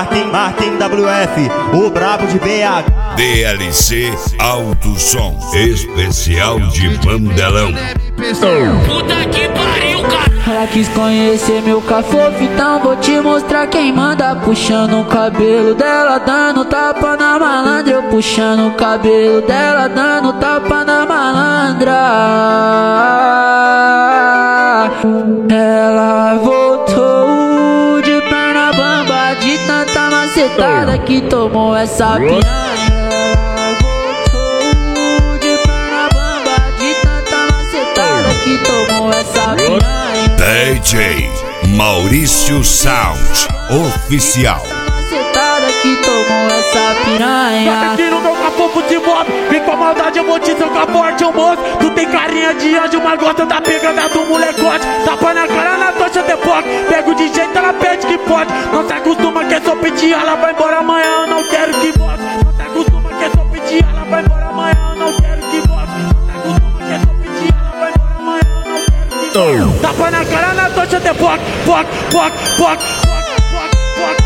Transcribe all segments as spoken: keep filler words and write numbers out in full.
Martin, Martin W F, o brabo de B H. D L C Alto Som, especial de Mandelão. Puta que pariu, cara. Ela quis conhecer meu cafofo, então vou te mostrar quem manda. Puxando o cabelo dela, dando tapa na malandra. Eu puxando o cabelo dela, dando tapa na malandra. Ela voltou de perna bamba, de tanta macetada que tomou essa piranha. Ela voltou de perna bamba, de tanta macetada que tomou essa piranha. D J Maurício Sound Oficial. Macetada que tomou essa piranha. Tá aqui no meu cafofo de moto, vem com a maldade, eu vou te socar forte, eu moço. Tu tem carinha de anjo, mas gosta da pegada do molecote. Tapa na cara, na tocha de foco, pego de jeito, ela pede que pode. Não se acostuma que é só pedir, ela vai embora amanhã, eu não quero que volte. Não se acostuma que é só pedir, ela vai embora amanhã, eu não quero que volte. Não se acostuma que é só pedir, ela vai embora amanhã, eu não quero que volte. Tapa na cara, na tocha de foco, foco, foco, foco, foco, foco, foco.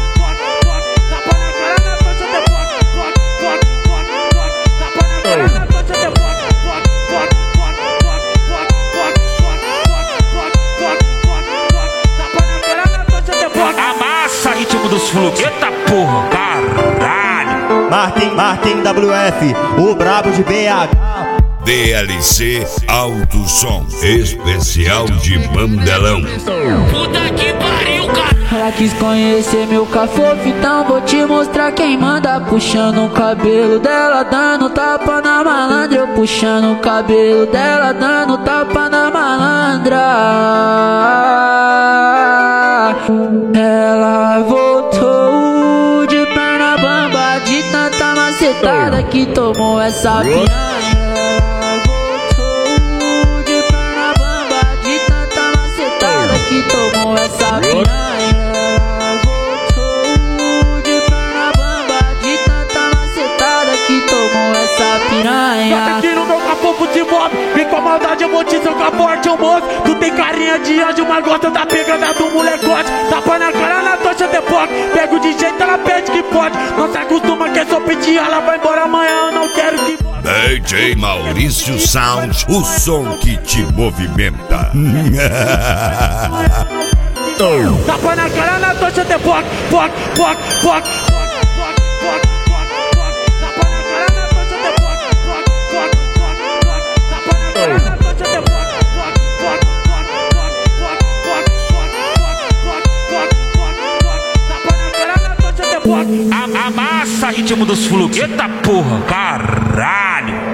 Amassa, ritmo dos fluxos. Eita porra, caralho. Martin, Martin W F, o brabo de B H. D L C Alto Som, especial de Mandelão. Puta que pariu, cara. Ela quis conhecer meu cafofo, então vou te mostrar quem manda. Puxando o cabelo dela, dando tapa na malandra. Eu puxando o cabelo dela, dando tapa na malandra. Ela voltou de perna bamba, de tanta macetada que tomou essa piranha. Ela voltou de perna bamba, de tanta macetada que tomou essa piranha. Ela voltou de perna bamba, de tanta macetada que tomou essa piranha. Tá aqui no meu cafofo de moto, vem com a maldade, eu vou te socar forte, eu moço. Tu tem carinha de anjo, mas gosta da pegada do molecote. Tapa na cara, na tocha de foco, pego de jeito, ela pede que pode. Não se acostuma que é só pedir, ela vai embora amanhã, eu não quero que volte. D J Maurício Sound, o som que te movimenta. Tapa na cara, na tocha de foco, foco, foco, foco, foco, foco, foco, foco. Tapa na cara, na tocha de foco, foco, foco, foco, foco. Tapa na cara, na tocha de foco, foco, foco, foco, foco, foco, foco, foco, foco. Tapa na cara, na tocha de foco. Amassa, ritmo dos fluxos. Eita porra, caralho.